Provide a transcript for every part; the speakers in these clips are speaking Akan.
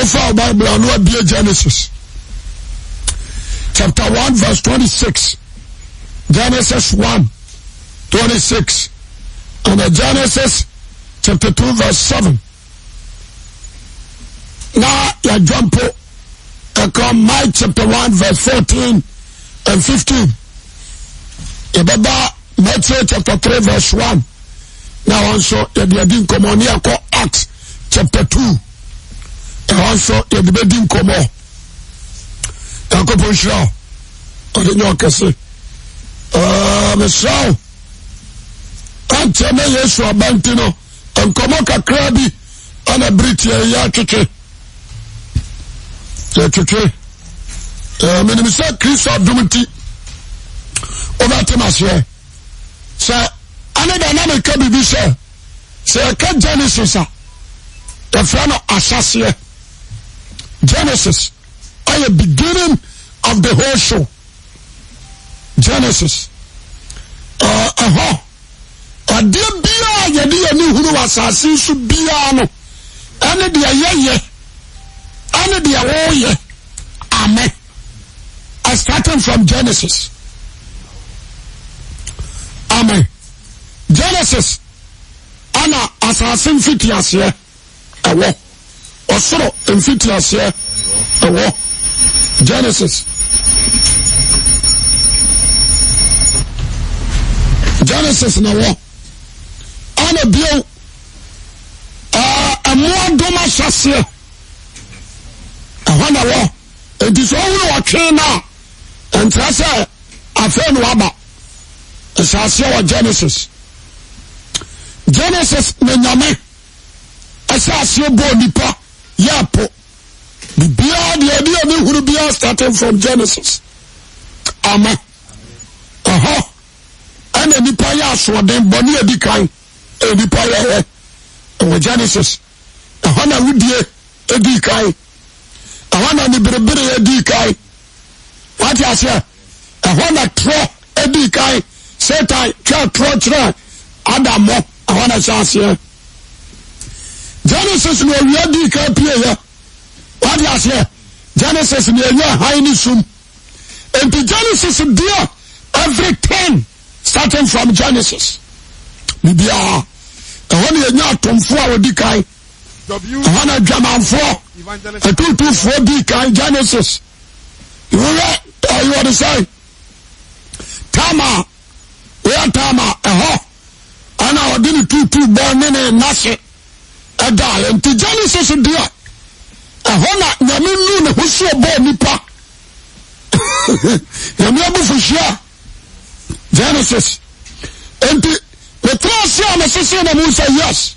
Mofile Bible and what be Genesis. Chapter 1 verse 26. Genesis 1:26. And Genesis chapter 2 verse 7. Now you jump and come Mike chapter 1 verse 14 and 15. Yababa Matthew chapter 3 verse 1. Now also yadin komonia ko Acts chapter 2. And also yadin komo. Yakobo Shao. Odinyo kese. Mesao. Antene Yesu abantino. Enkomo kakra bi ana Britia ya keke. Keke. Menimisa Kristo adumti. Obatemasye. Sa ane dynamic bibi se. Se ka Genesis a. The friend of Asasye. Genesis. At the beginning of the whole show. Genesis. Ade bia yedi yani hunu wasase su bia no. Ane dia yeye. Ane dia woye. Amen. I started from Genesis. Amen. Genesis. Ana asase mfiti asye. Ewo. Osoro mfiti asye. Ewo. Genesis. Genesis na wo. Ana bio. Amua doma shasye. Ahana wo. It is all what came now. And Trasa, a friend Waba. Shasye wa Genesis. Genesis nenyame. Shasye bo nipa. Yapo. The idea will be starting from Genesis. Amen. And the nipa ya so den boni edikan. Nipa ya Genesis. Ahana wudie edikan. Ahana ni berebere edikan. What you say? Ahana tro edikan. Satan tro Adam mo ahana chance. Genesis no wi edikan pie ya. What you say? Genesis ni enya haini sum. And the Genesis there everything starting from Genesis. Bibia. Ehon enya tomfo a odi kai. Ehon adwamanfo. Etutu di kai Genesis. You want to say? Tama. Where Tama? Ana odini tutu born in nase. Eda and the Genesis there. Ehona nyaminu ne husu bo nipa. Nyamiabu fushia. Genesis. And the Tracia Messina Musa, yes.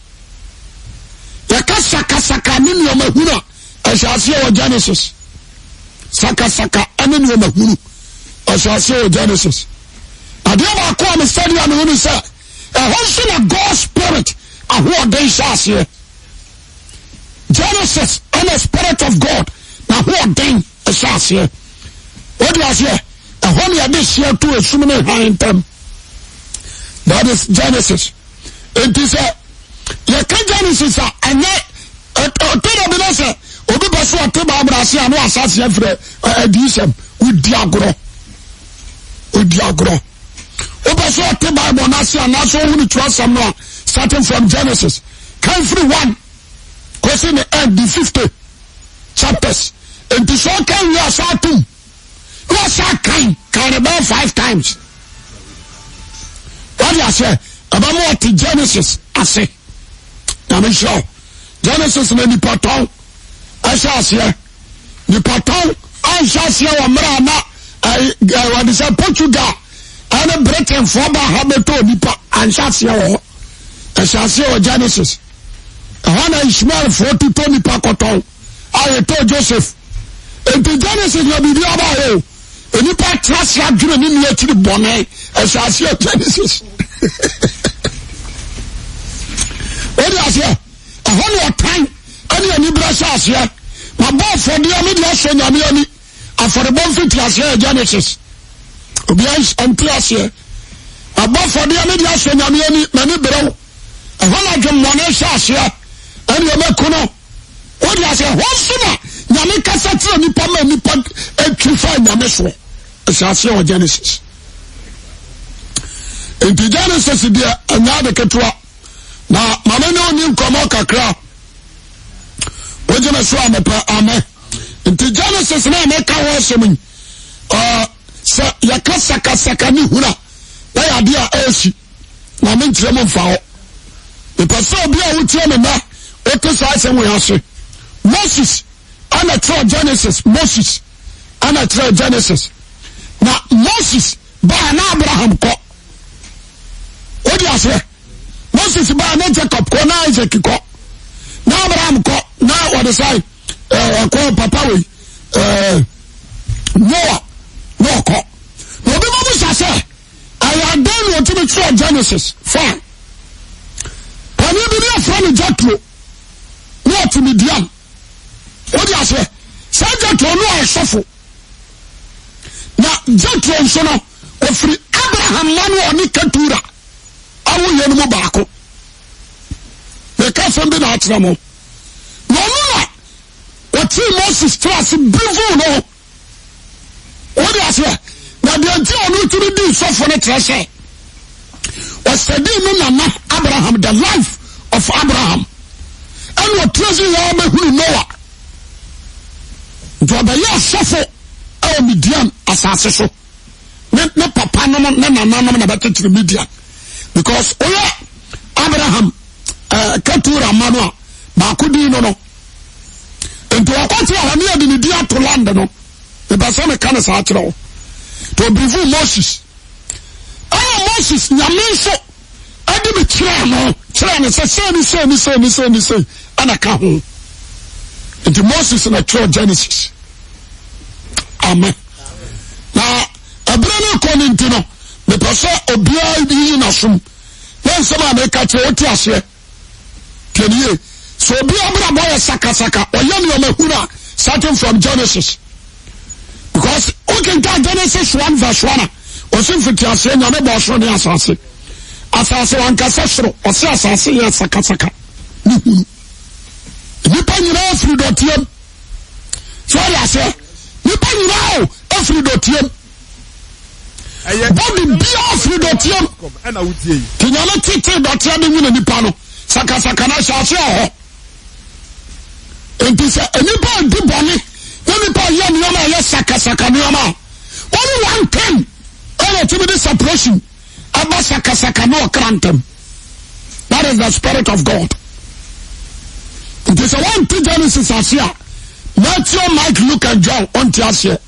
Yakasaka nini mahuna. I shall see our Genesis. Saka anini mahunu. I shall see our Genesis. I never come and study on the woman say, a whole of God's spirit, a who they shall see. Genesis and the spirit of God. Now who ordained a shall see. What do I say? A honey of this year to a swimming behind them. That is Genesis. It is a Genesis and yet a Tobinasa, Obibasu, Tibabrasi, and Assassin Edisem with Diagro. Obasu, Tibabonasi, and that's all we trust some more, starting from Genesis. Come through one, crossing the end, the 50 chapters. And this all came, we are starting. You are saying, kind about 5 times. What do you say? About what Genesis, I say. I'm sure. Genesis and the pattern. I shall say. The pattern, I shall say, what is a Portugal. And a Britain for Bahabeto, and shall say, I shall say, Genesis. Hana Ishmael 40 Tony Pacoton. I told Joseph. And the Genesis will be the other. And you part trust your dream in the bonnet. I shall see Genesis. What do I say? A whole time, any brush here. My boy for the mediation, and for the benefit here, Genesis. Obians and plus here. A boy for the mediation, many bro. A whole lot of money here, and you make Kuno. What do I say? What's settle nipa ma nipa etwifa nyame so asase o Genesis enti Genesis dia anya de ketua na mama ne oni nkomo kakra wojena so amepa amen enti Genesis na make ho semun se yakasaka ni hura na ya dia esi na me ntre mo mfa ho the person be a wutie me na o to sa se mo yase Moses ana try Genesis Moses ana try Genesis na Moses ba na Abraham ko o di ase Moses ba na Jacob ko na Isaac ko na Abraham ko na what the say ko papa we Noah no ko no be mo say I am done what to try Genesis fine when you be there from Jethro what to Midian what you say say Jethro no I suffer na Jethro nso no ofri Abraham manu oni Ketura awu yenu mo baako the person be na atra mo no what Moses trust bivu no what you say na de anti onu to be suffer na trase was studying no Abraham the life of Abraham and what treasure you Noah to be your suffer our Midian asase so ne papa no na better to Midian because Abraham Ketura manua ba kudi no into akwati ahani de Midian to land no the person me kan sa akiro to brief Moses Moses nyame so ade me kire no se ana ka ho into Moses na true Genesis amen na abrana ko ni ntino me pese obia bi na som na nsema na ka che oti ase kenie so obia bra boy saka oyam yo mahura starting from Genesis because okay Genesis 1 verse 1 osin fiti ase nyame bo so ne asase wankasa soro ose asase ya saka nipa nyina afri dotiem so ya se nipa nyina afri dotiem body bia afri dotiem ana wutie kinyala tete dotiem ni nyina nipa no saka na asase ho enti se nipa di boni nipa ya nyama ya saka nyama only one thing to be the separation abasaka no krantem. That is the Spirit of God. It is a one thing Genesis Asia. Matthew, Mike, Luke, and John on Tiasia.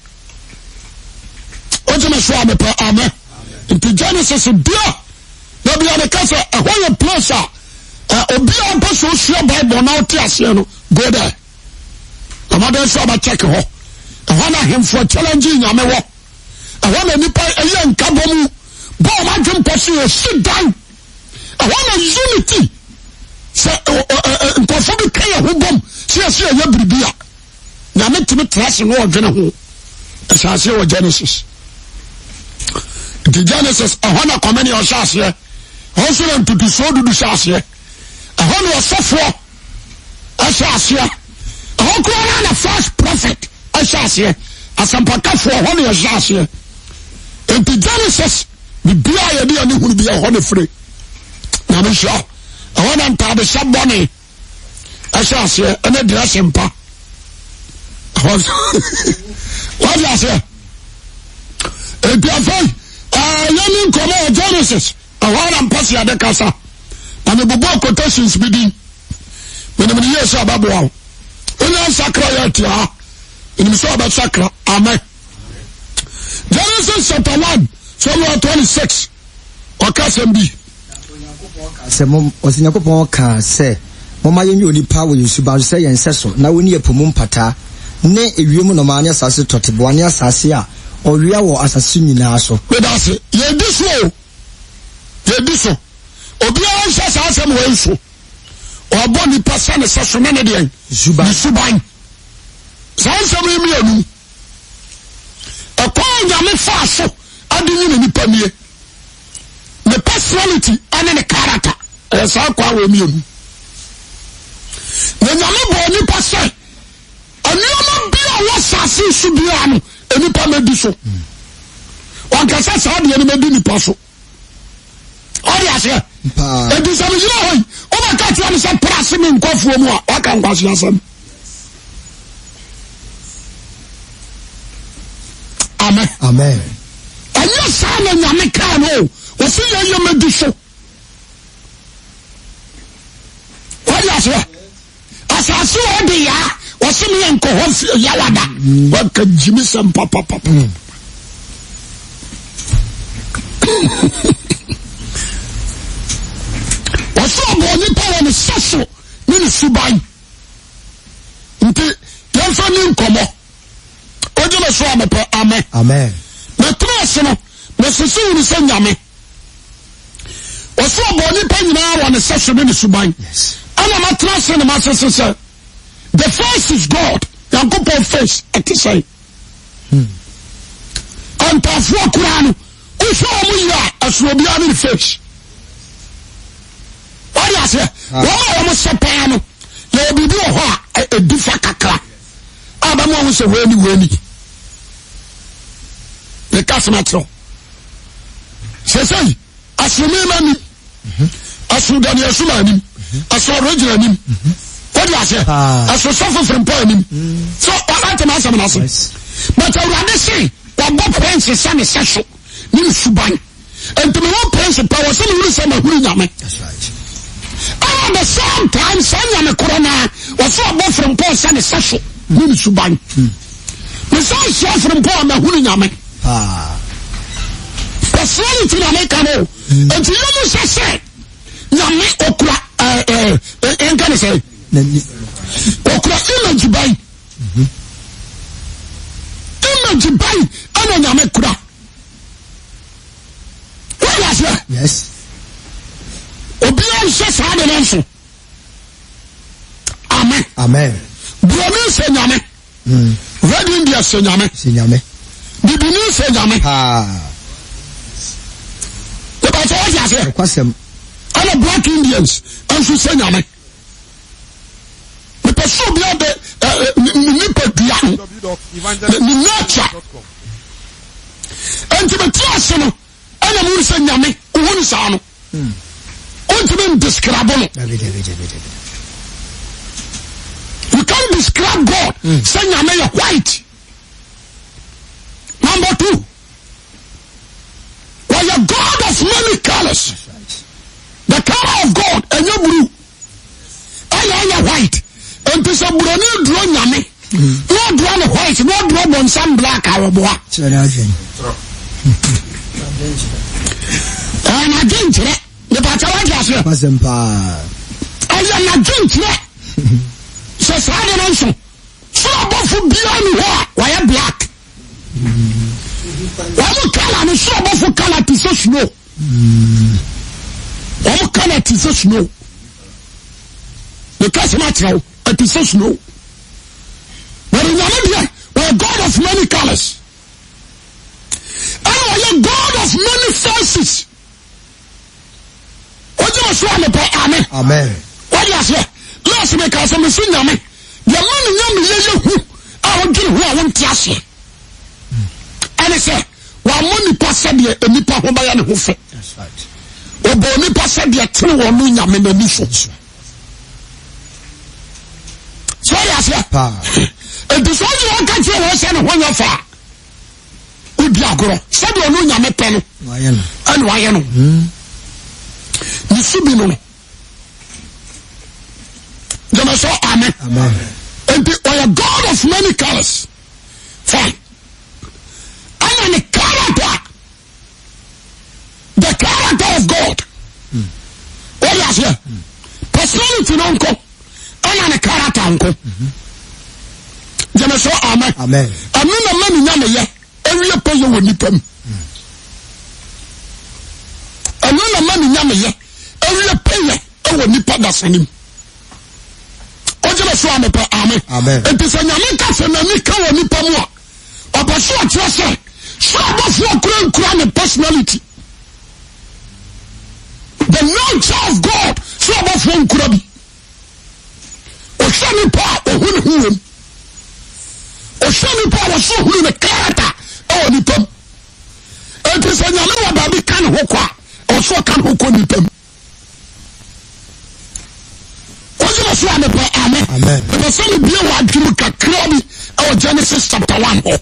Amen. Into Genesis dear. There be a case a whole place. Obia and person share Bible now Tiasia. Go there. The mother saw check her. I want him for challenging Yamewa. I want a nipa a young kabomu. Bo imagine person sit down. I want a unity. Say nkofo kaya ho bom. See ya bribia. Na me timi trust no odwene ho. Asase o Genesis. The Genesis I want to comment your shase. Also want to do so do shase. I want to suffer. Asase. I want to first prophet. Asase. Asampaka for one your shase. In the Genesis, the bia yedi ani hunu bia ho ne free. Na me sha. I want to have a saboni. Asase ene dress mpa. What you say? E bia fai. Yemi komo Genesis. I want to pass ya de kasa. Na me bobo quotations bidi. When me yes ababo awo. Onya sakra ya tia. Ni so ba sakra. Amen. Genesis chapter 1, Psalm 26. Okasembi. Osinyankopon ka se moma yenye onipa wo Yesuba se yenseso na woni epomu mpata ne ewiemu no maanya asase toteboane asase a owia wo asase nyina so. Bedase ye diso obi a nsa asase mo enso obo nipa sa ne seso ne de Yesuban sanse mo emianu nyame fa so adini ne nipa mie the personality and the character esa kwa we mienu na nyame bo nipa se anioma bia wo si subiano enipa medi so onkasa sa de eni medi nipa so ori ase e di sam jina hoy o ba ka ti am se prase me nkofuo mu a waka nkwaso asam amen amen anya sa na nyame ka no o si ye medi so ori ase asase o de ya o si me nko ho ya wada waka jimi sam papa Waso aboni pa woni saso ni suban nti yanfa ni nkomo oje me so amepe amen amen na trase no na sese woni se nyame waso aboni pa nyina woni saso ni suban ana ma trase na ma sese the face is God yankopon face ati say antafu Qur'an usho mu ya asubia ni face wọ́n yà wọ́n mọ̀ sẹ́pẹ́ no yẹ bibi wọ̀ hɔ a edifa kakra a bá mu àwọn sẹ wẹ́ni ní kásìmá tẹ̀rọ sẹ́sẹ́ yìí asùnmí ma nim asùndani ẹ̀sùn anim asùnwọ̀rọ̀ gyina anim wọ́n yà sẹ́ asùnsọ́fọ̀ fìrìmpọ̀ anim so wọ́n tẹ̀ máa sẹ́mi náà sẹ́ but awurade sẹ́ wọ́n bọ́ pẹ́ǹsì sẹ́mi sẹ́so ní nsuban ntumi wọ́n pẹ́ǹsì pẹ́ wọ́n sẹ́mi wúri sẹ́mi ahuri nyame. At the same time, send me corona, was so above from Paul Sunday session. Win Suban. The son share from Paul Mahuname. Personality in America, and to you say, Yami Okra, and can I say, Okra image by image by Anamekura. What was that? Yes. Obian says how the answer. Amen. Amen. Broni se nyame. Red India se nyame. Se nyame. Bibini se nyame. The pastor was here. Kwasem. All black Indians and so se nyame. The pastor be the nipa dian. The nature. And to the class no. Ana mu se nyame. Uhunu sa no. Indescribable. You can't describe God. Say you're white. Number two, well, you're God of many colors. The color of God, and you're blue, and you're white. And to some brand draw yummy. No draw white, no draw on some black Araboa. And I didn't it. The Patawaja I am not drink yet. Says I don't answer. So above for beyond why I'm black. One color is so above for color to say snow. One color to say snow. The case natural to say snow. But in Namibia, we're God of many colors. And we're God of many faces. Amen. Amen. What do you say? Let's make us a machine. The money young I will give who I want to ask you. And I say, while money passed the Nipa Hobayan who fit. That's right. Or Boni passed the true or Nunya Menation. So I say, and this one you can't tell us and when you're far. Udiagro, said you Nunya Mepen. And why? Nisubino. Jamaso, amen. Amen. And we are God of many colors. Fine. And the character. The character of God. What is here? Personality uncle. And the character uncle. Jamaso, amen. Amen. I mean the man in Yamaya. Every person will nip him. And when the man in Yamaya. Every payer, I will nip us on him. Amen. Amen. And this is a Yamika from Nika or Nipamua. Or Pasua Trasa. So about your personality. The nature of God. So about one Kurabi. Or Shanipa or Hunhum. show me power so who the character oh ni pam it is a nyame wa ba bi kan ho kwa o so kan ho ko ni pam oje na so ame pa amen the same be wa adwum kakra bi our Genesis chapter 1 oh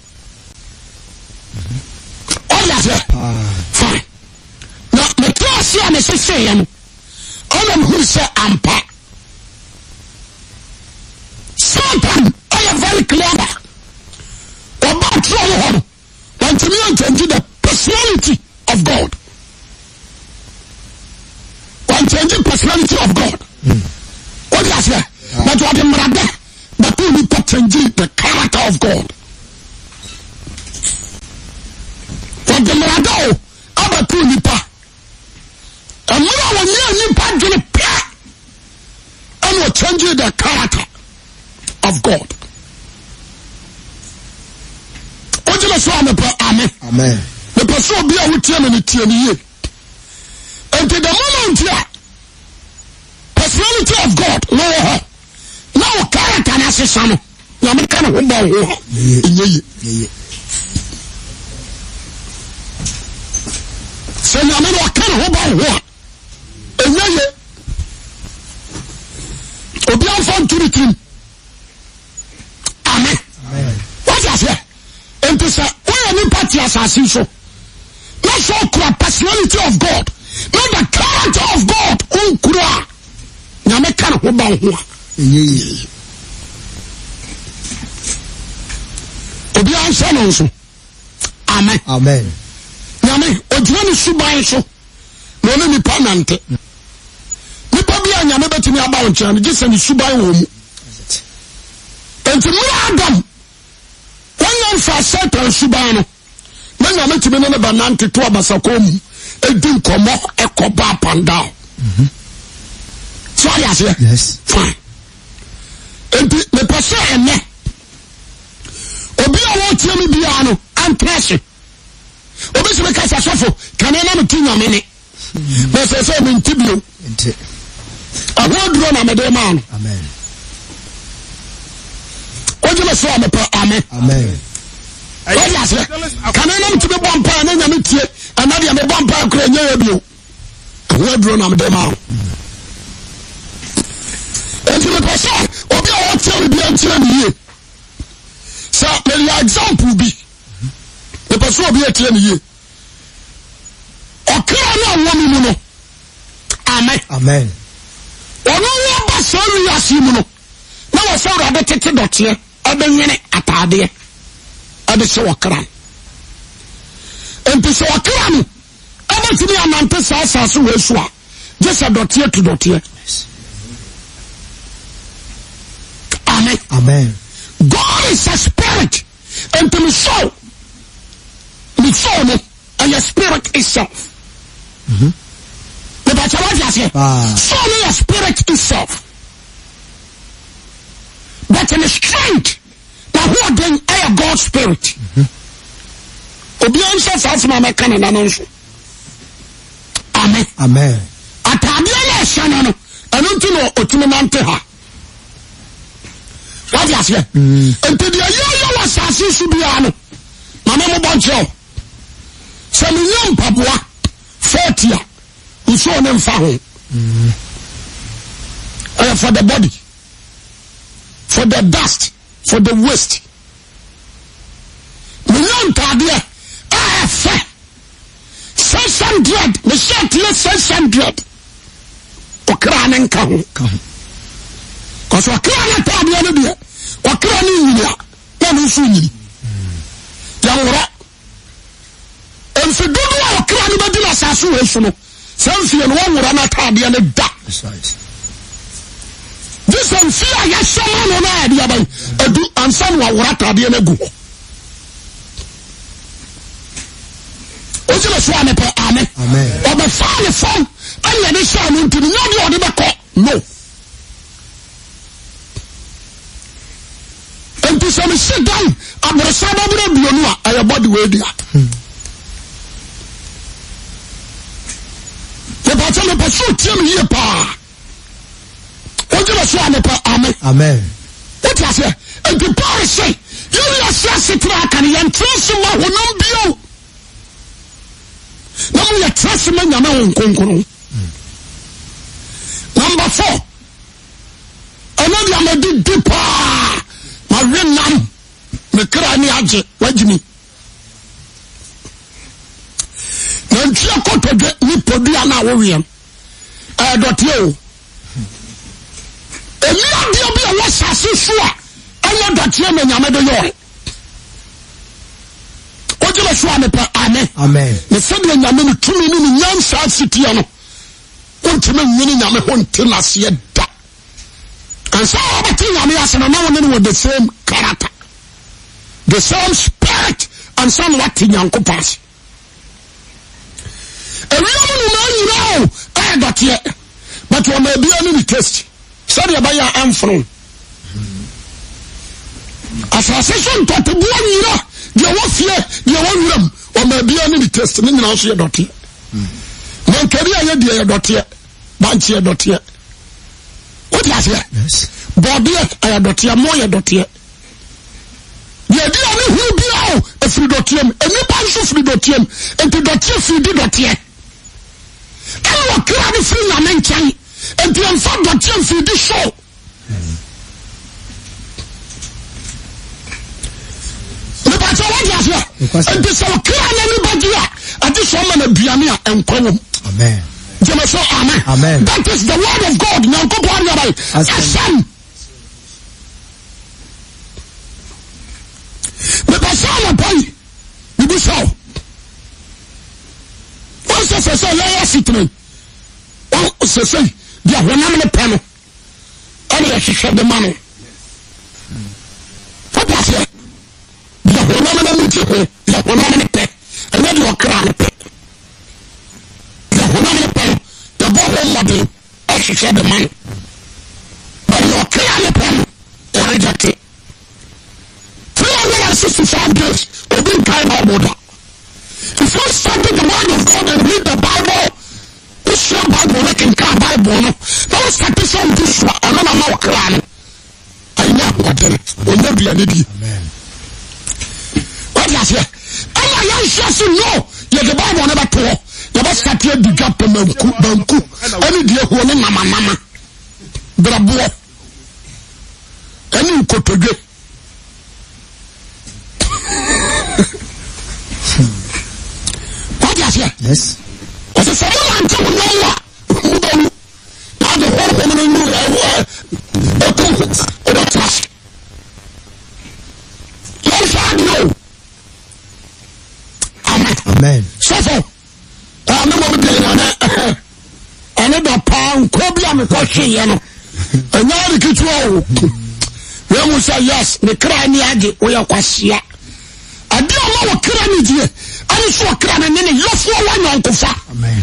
yes fine now the class here me say all of who say ampa Satan I am very clear about trouble when to me and the personality of God when changing personality of God what is that but what in brother but we need to change the character of God what the brother about two nipa and when you nipa gonna pay and we change the character of God. Amen. The person be a witness and to the moment here, personality of God, no character and assassin. You are kind of so you are kind of Obian found to the team. Amen. What is that? And to say, why any party assassin so? Not so called personality of God, not the character of God. Unkura. Yamekan Huba. Obian Sanon. Amen. Amen. Yame, Ojani Subai so. No, ni panante. Nyame betimi aba wonche je se ni suban wo mu enti mu Adam wanya fa Satan suban no na nyame timi ne banante to abasako mu edi nkomo ekoba panda so ya se yes fine enti me pese ene obi a wo tie mi bia no antrese obi se me kasa sofo kanena me ti nyame ne be se me ntibio enti I want to run a man. Amen. What do you say? Amen. Amen. Can I not to be one pound and another one pound? I want to run a man. And to the person, or be all tell me here. So, the example be the person will be a 10 year. Okay, no woman. Amen. Amen. Ono wo ba so wi asimu no na wo so ra de tete dote e be nyene atade e de se wakran enti se wakran no e be tini amante sa so we so a je se dote to dote. Amen. Amen. God is a spirit and to me soul no and your spirit itself. But soul is spirit itself. But in the strength, now who are doing God's spirit? Obedience of my mechanic. Amen. Amen. Atabiana Shanano, I don't know Otumanteha. What is it? And to the Ayala Assassin Subiano, Mamma Bonjo, some young Papua, 40. You saw them found for the body, for the dust, for the waste. Million Tadia, I have 600, the shirtless 600. Okran and come. Because Okran Tadia, Okran India, and Sunni. Yamura. And for good Okran Badilla Sassuation. Something and one would not have the other da. This one fear, yes, someone on idea, and someone would have the other go. What's the one? Amen. Or the father phone, and let it shine into the no. And to some sit down, I'm the son of the I am body way there. The person pursue him here, pa. What do you say? Amen. Amen. What is it? And the power say, you are kan yan trust ma honam bio na mo ya trust ma nyame won konkoro. Number 4, another amadi deeper ma renam me kra ni age wajimi na ntia kotode ni podua na wo wiem dotie o Elia dia bi a wasase so a anya dotie me nyame do yo ojele so ame pa amen ne se de nyame ni tumi ni nyansa sitia no ontime nyini nyame honte lase da and so about nyame asena na won with the same character, the same spirit, and some what nyanko pass Ewiamu no man you know got here but you may be any test so the buy am from association to the boy you know the was here the one room or may be any test me now so dot here man career here the dot here bank here dot here what is here yes body I dot here more dot here the idea me who be out a free dot here any bunch of free dot here and the dot here free dot here I will cry the free na mention and the unfound dot here free the show and this will cry anybody at this woman of Biamia and Column. Amen. Amen. That is the word of God. Now go on your right. Asam. The Basala boy. You be so. Once I say, lay a sitting. Once I say, yeah, when I'm in a panel. Only I should share the money. What was it? When I'm in a meeting, when I'm in a pet, and then you are crying a pet. The bottom model, I should share the money. But you are crying a pet, they reject it. 365 days, we've been crying about water. If you study the word of God and read the Bible, this your Bible, they can cry Bible. Don't start this on this one, and then I'm not crying. I know what it is. Will never be an idiot. Amen. Yes, and I just know the Bible never told. You must start here the gap and banku. Any day who only mama. Bravo. Any cotoge. What is here? Yes. What's the someone I'm telling you? Now the whole woman in the trust. Yes, I know. Amen. So, I'm not going to be another pound, Cobia, and question, and now the control. We will say yes, the cranny, we are quasia. I don't know what cranny here. I saw cranny, and you for one uncle. Amen.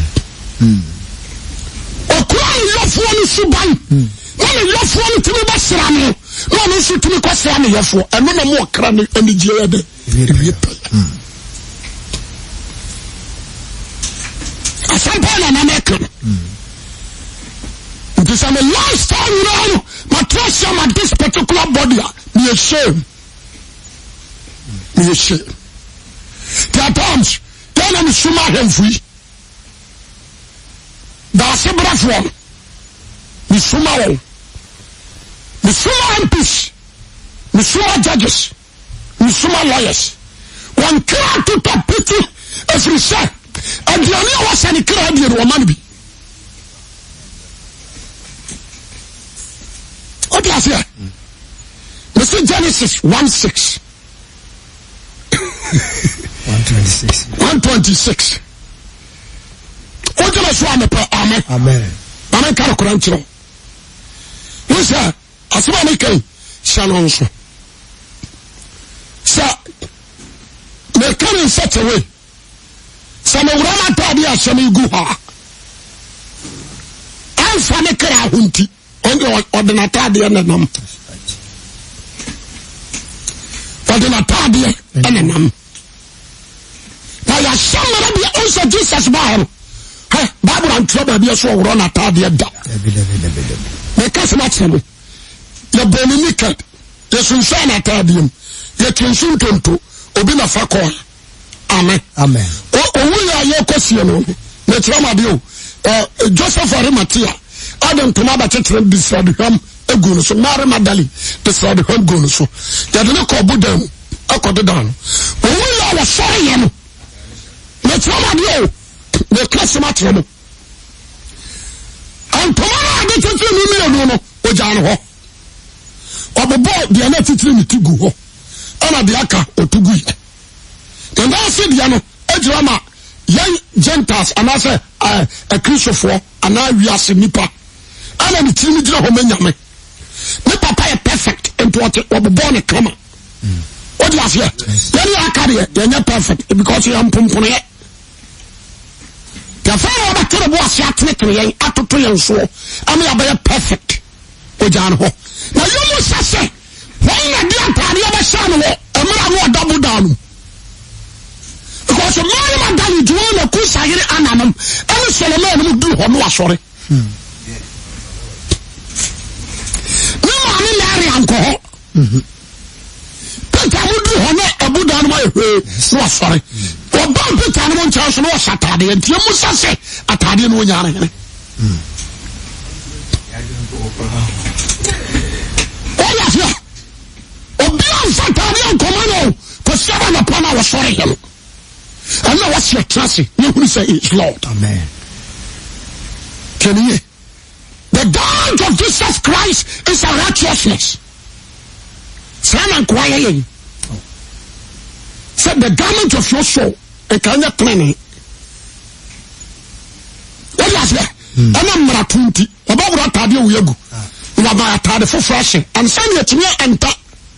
Or cry, you for one suban. When you for one to be Bassano, one is to be Quasani, and no more cranny and the Jade. Some point I'm American. It is a lifestyle, you know, my trust at this particular body. Be ashamed. Be ashamed. There are times, then I'm Suma free. That's a brave one. The Suma MPs, the Suma judges, the Suma lawyers. One can't to top pity as we say. And the only was any crowd here woman be. What is here? Mr. Genesis 1:6. 126. 126. What is one per amen? Amen. Amen. Can Quran chiro. Yes, sir. Asuma me kai shalom so. Sir, they come in such a way. Some of Rama Tadia Shami Guha. I'm Fanekara Hunti on the Natadia and Nam. For the Natadia and Nam. Now, your son will be also Jesus Bible. Bible and trouble be so run a Tadia. Because what's him? Your bony naked. The Sunsana Tadium. Your Kinsun Tonto. obi na fa call. Amen. Amen. We are your question. Let's ramadio. Joseph Arimathea. Adam Tomaba Chetram destroyed him. A gun so Mary Magdalene destroyed him gun so. They didn't call Budam. I got it down. We are sorry. Let's ramadio. The class matter. And tomorrow I get to no. Ojano. Or the boy, the another to go. Ana diaka otugu. Then I said, Yano, Ejrama, young Gentiles, and I say, a Christopher, and now we are Sinipa. And I'm telling you, Homanyame. My papa is perfect, and what the born a comma. What do you say? Then you are carrier, you're not perfect, because you are Pumpone. The fellow of the terrible Siatnik, Atotoy and so, and we are perfect. Ojanho. Now you must say, when you dear party of a son, a man double down. Because Mary Magdalene do want to push Sagiri Ananum, and Solomon will do Honua, sorry. No money, Larry, alcohol. Peter would do Honor, a Buddha, my way, so sorry. Or Bob Peter, Charles, no Saturday, and you must say, a Tadian Wanyana. Oh, yes, yeah. Or beyond Saturday, commando, for 7 upon our sorry. I know what's your trust. You will say it's Lord. Amen. Can you hear? The garment of Jesus Christ is a righteousness. Son and quiet. Said the garment of your soul, a kind of cleaning. What is that? And I'm not 20. About what I do, we go. You are my tired for flashing. And send it to me and that.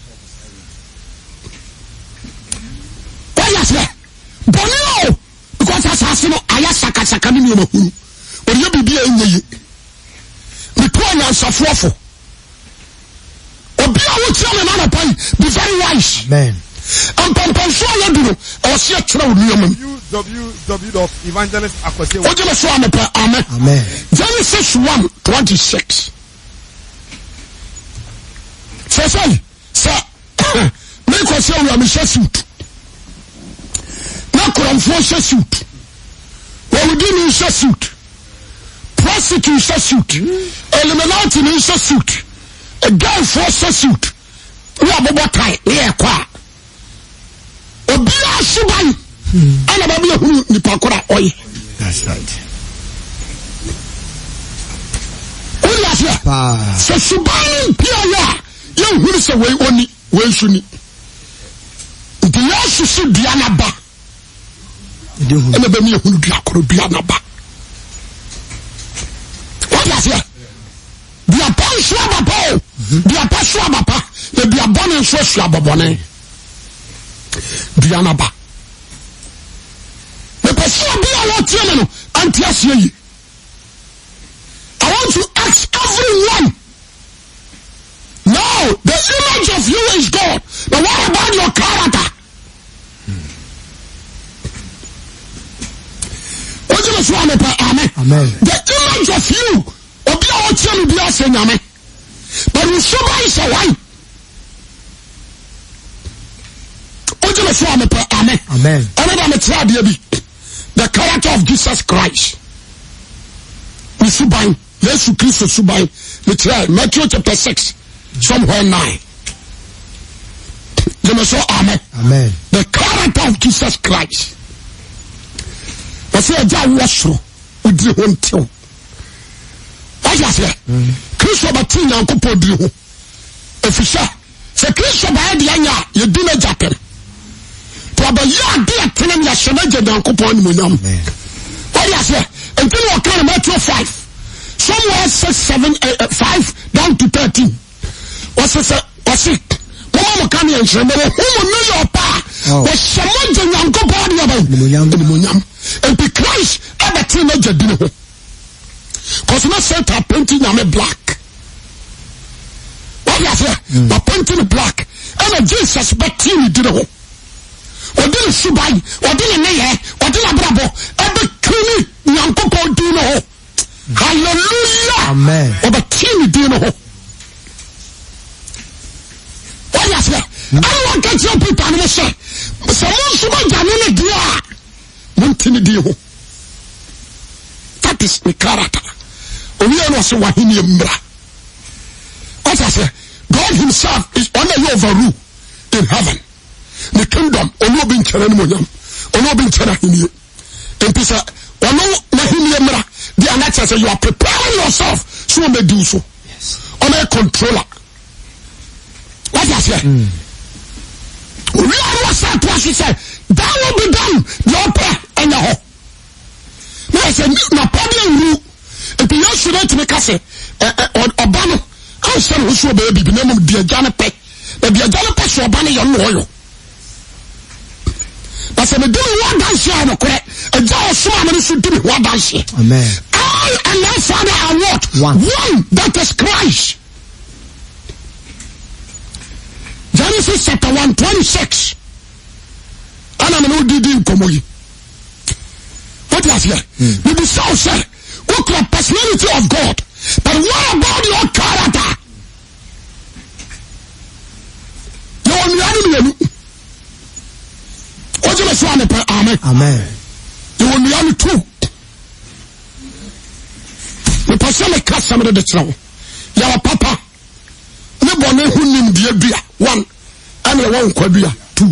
What is that? Bonio, because assassin, I ask Sakasakani, or you be in the poor and Safwafo. Or be our children, be very wise. Amen. And Pampasua, or see a true woman. www.evangelist.akwase. What do you say? Amen. Amen. Genesis 1:26. Say, make us say we are Michelle suit. Confrontation suit. When we do insure suit, prosecution suit, Illuminati insure suit, a girl force suit. We are Bobo Tai, we are Kwa. Obia Subai, and a baby who Nipakora Oi. That's right. Oh, yes, yeah. So Subai, Pia, you who is away only, when Suni. The last you see Diana Ba. And the baby who could be another. What is it? The upon Swabapa, the upon Swabapa, the Biabon and Swababone, Bianaba. The person be a lot children and yes, ye. I want to ask everyone. No, the image of you is God. But what about your character? Amen. Amen. The image of you, Obi Ochiam Bia Senyame. But you show is a wine. Amen. Amen. The character of Jesus Christ. We Subai, yes, Christ Subai. Matthew chapter 6, somewhere 9. Amen. Amen. The character of Jesus Christ. I say, I was with the home too. What you say? Christ Batin and Copo Drew. If you say, Christ by the Anya, you do not jacket. Probably you are dear telling your Shanaja and Copo Munam. What you say? Until you can Matthew 5. Somewhere 6, 7, 5 down to 13. What's it? Mama can you answer? Who know your pa? Was someone and Copo Munam? And be Christ ever teenager dinner. Cause not set up painting I'm black. What you say? But painting black. And a Jesus but teeny dinner. Or didn't Subai, or didn't Naya, or didn't Bravo, ever clean Yanko dinner. Hallelujah. Amen. Or the teeny dinner. What you say? I want to get your people and say, someone suba janine dia montini di ho. That is the character. Owi no so wahini mra. What I say, God himself is under your overrule in heaven. The kingdom ono bin chere no nyam. Ono bin chere hini. Empisa ono wahini mra. The another say you are preparing yourself so may do so. Yes. On a controller. What I say? We are what she said. That will be done. Your prayer and your hope. Now I said, no problem you. If you should make us on Obama, I said, who's your baby? The name of the Janape. The Janape so Obama, your lawyer. But I do what dance here, no correct. A jar of someone should do what dance here. Amen. I and my Father are what? One. That is Christ. Genesis chapter 1:26. And I'm an old DD Komoyi. What was here? We be so said, look at the personality of God. But what about your character? You want me to what you say? Amen. Amen. You want me to too. The person that cast somebody the trouble. Your papa. Nebone who nim the bia. One. And the one quadria. Two.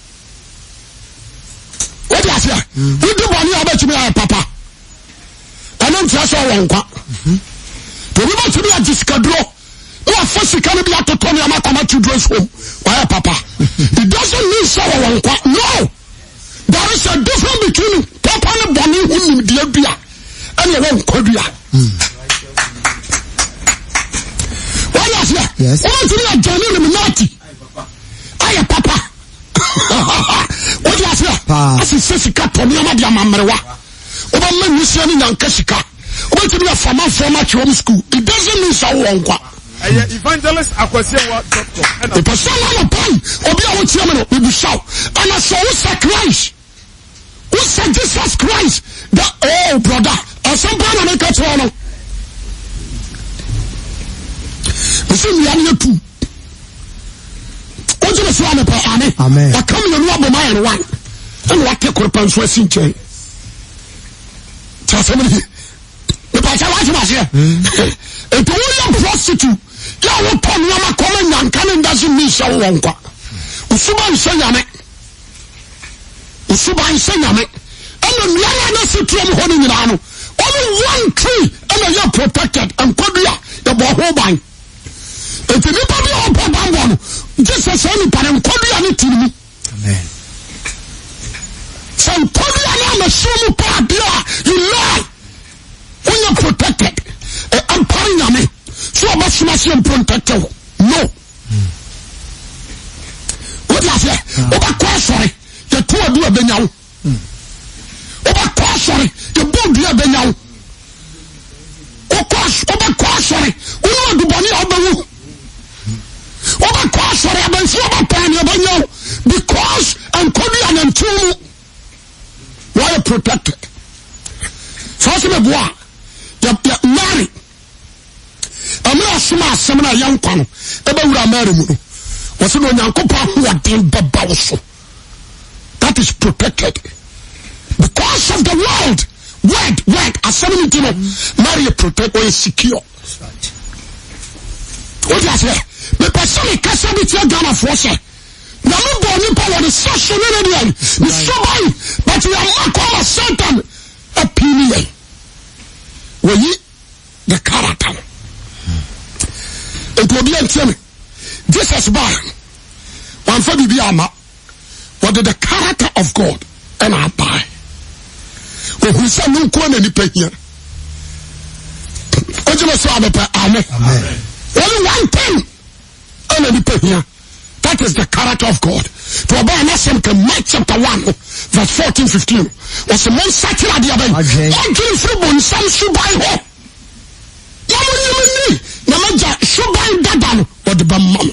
What do you say? Who do money about me, papa? I don't trust all one. To be able to be a discadro. Who are first can be at the Tony Amakama to dress home. Why, papa? It doesn't mean so one. No. There is a difference between papa and Bonnie who nim the bia. And the one quadria. What is that? Yes. I want to be a Johnny Illuminati. I papa. What is that? As he says, he can't tell me about your mamma. Over men who see any young Kashika. Want to be a former home school. It doesn't mean so long. Evangelist Akwasiawa.com. The person on the pen, or be our chairman, will be shout. And I saw who said Christ. Who said Jesus Christ? The oh brother. Or some brother make a trouble. Listen, we are here too. What you say? Amen. I come in the man one. And what take your pants was in chain. Tell somebody. The pastor was here. A prostitute. You will come Yama coming and coming doesn't mean so long. Usuban Sayame. Usuban Sayame. And the Yana Citrum holding it on. Only one tree and you're protected and Kodia, the Bohoban. If anybody open one, Jesus only parent Kodia to me. Amen. So Kodia and a sumu padia, you lie. When you're protected, I'm parrying me. So about smash and protected. No. What do you say? Over quite sorry. The two of you have been now. Over quite sorry. The board you have been now. Over quite sorry. We know the money of the room. Over quite sorry. I've been so about penny about now. Because I'm Korean and two. Why are protected? First of all, you're married. I'm not smart, some young pan. About marry me. Was no young couple who are dead babos. That is protected. Because of the world. Word, as somebody to know, marry a protect or is secure. What do you say? The person is cast with your gun of force. Now, no born power is such an alien. The somebody, but you are not called a Satan opinion. Will you the character? It will be a thing. This is bad. One for the Biama. What did the character of God and our buy? When we say no one any pay here. What you say? Amen. Only one thing. Any pay here. That is the character of God. To obey an assembly, Mark chapter 1, verse 14-15. Was the most sacred idea. One thing free bone, some should buy home. Namaja should buy that or the Bamam.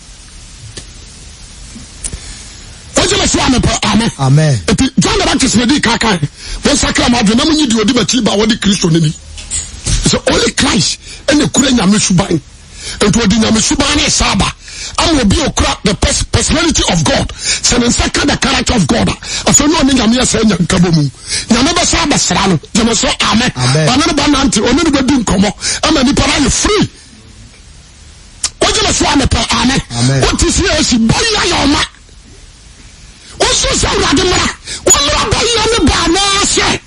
What you say? Amen. Amen. John the Baptist made the kaka. When Sacramento, no one you do the Batiba or the Christian. So only Christ and the Kurenya Mishubai. Into the Yamisubane Saba. I will be the personality of God. So in second the character of God. I said no Yamia saying Kabomu. Yamaba Saba Srano. Yamaso Amen. Another bananti, or nobody didn't come up. I'm a nipana free. What you say Amen? What is here? She buy your ma. Also say Radimara. What you buy your banana say?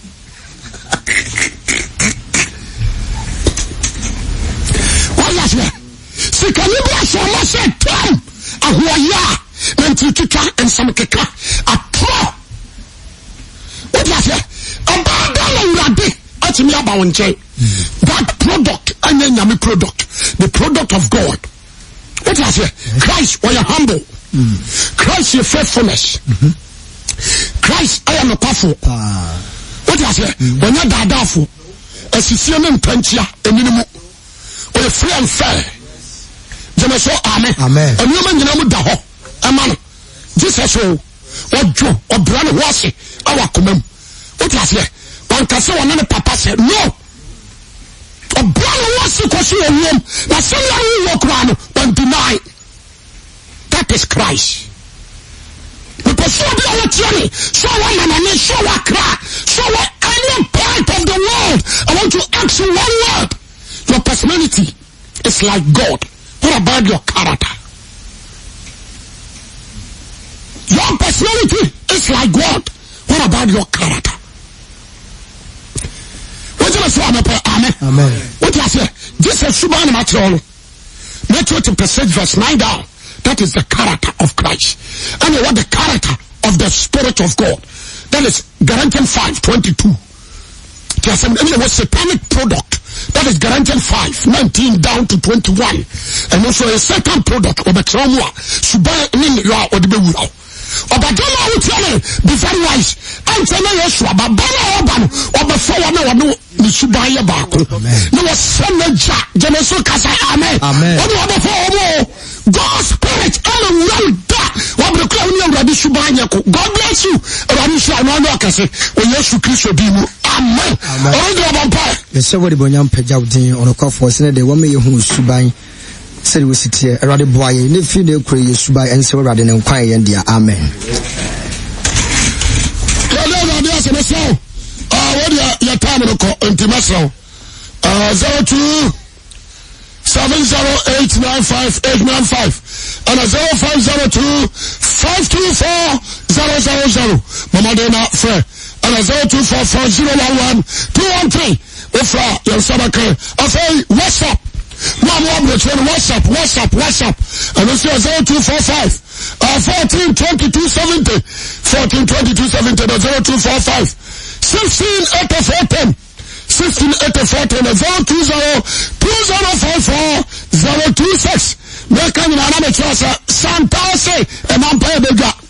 What is here? See, can you be a show? I said, Tom, a huaya, Nantika, and some keka, a pro. What is here? A bad rabbit, at me about that product, and then Yami product, the product of God. What is here? Christ, or you're humble. Christ, your faithfulness. Christ, I am a powerful. What is here? When you're dadaful, as you see them, Pentia, a minimum, or free and fair. Jemeso Amen. Amen. And you man you da ho. Amen. Jesus o ojo obrane ho ase awakomam. What is here? One can say one papa said no. Obrane ho ase kwesi owom. Na say you walk around and deny. That is Christ. The person of the journey. So one man so what cry. So any part of the world. I want to ask you one word. Your personality is like God. What about your character? Your personality is like God. What about your character? What do you say? Amen. What do you say? This is Subhan Material. Matthew chapter 6 verse 9 down. That is the character of Christ. And what the character of the Spirit of God. That is Galatians 5:22. There's a satanic product. That is Galatians 5:19 down to 21. And also a second product of the trauma. Subai in you are or the bewuau. Obadama will tell you, be very wise. I'm telling you, Bana Oban, or before I know the Subaya Baku. No, a Senaja, Geneso Casa, Amen. Amen. God's Spirit, I'm a real that. What the crown of the Subaya. God bless you. Ranisha, no, I can say, when you Christ Dimu. Amen. Yes, sir. What the Bonyam Pejabdin on a call for Senate, one may who Subai said we sit here, a rather boy, and if you know, create Subai and so rather than inquire, and dear, Amen. What your time in Timaso 02-708-95895 and 0502-524-000. Mama Dena Fair. And 0244-011-213. Ofra, your Sabaka. I say, WhatsApp. WhatsApp. And it's 0245 142270. 142270. 0245 168410. 168410. 020-2054-026. Make an another choice. Santase and Empire Bega.